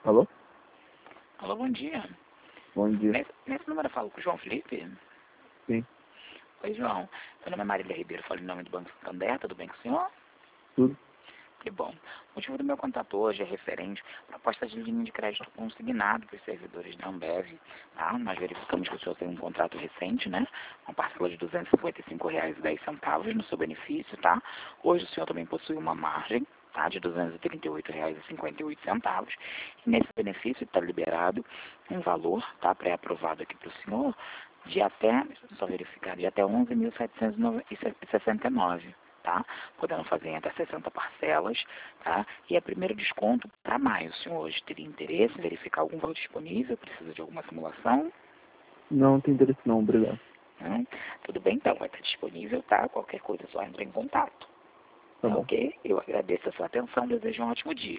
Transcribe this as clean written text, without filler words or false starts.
Alô? Alô, bom dia. Bom dia. Nesse número eu falo com o João Felipe? Sim, Oi, João. Meu nome é Marília Ribeiro, falo em nome do Banco Santander, tudo bem com o senhor? tudo. Que bom. O motivo do meu contato hoje é referente à proposta de linha de crédito consignado para os servidores da Ambev. Tá? Nós verificamos que o senhor tem um contrato recente, né? Uma parcela de R$ 255,10 no seu benefício, tá? Hoje o senhor também possui uma margem, tá? De R$ 238,58. E nesse benefício está liberado um valor, tá? Pré-aprovado aqui para o senhor, de até, deixa eu só verificar, de até 11.769. Tá? Podendo fazer em até 60 parcelas, tá? E é primeiro desconto para maio. O senhor hoje teria interesse em verificar algum valor disponível? Precisa de alguma simulação? Não tem interesse não, obrigado. Não? Tudo bem, então, vai estar disponível, tá? Qualquer coisa, é só entrar em contato. Tá Tá bom. ok? Eu agradeço a sua atenção, desejo um ótimo dia.